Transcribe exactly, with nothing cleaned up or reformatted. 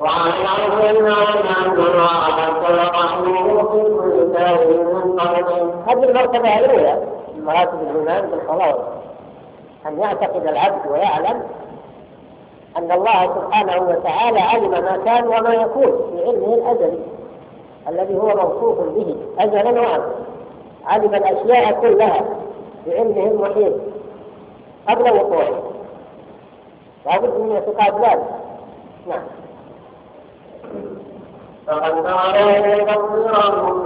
وعن عظيم عن الله خلق رحمه في كل كائن من قبل. هذه المرتبة الأولى من مراتب الإيمان بالخلاص، أن يعتقد العبد ويعلم أن الله سبحانه وتعالى علم ما كان وما يكون في علمه الأزلي الذي هو موصوف به أزلا وأبدا. علم الأشياء كلها بعلمه المحيط قبل وقوعه، لابد من اعتقاد ذلك. نعم. فقد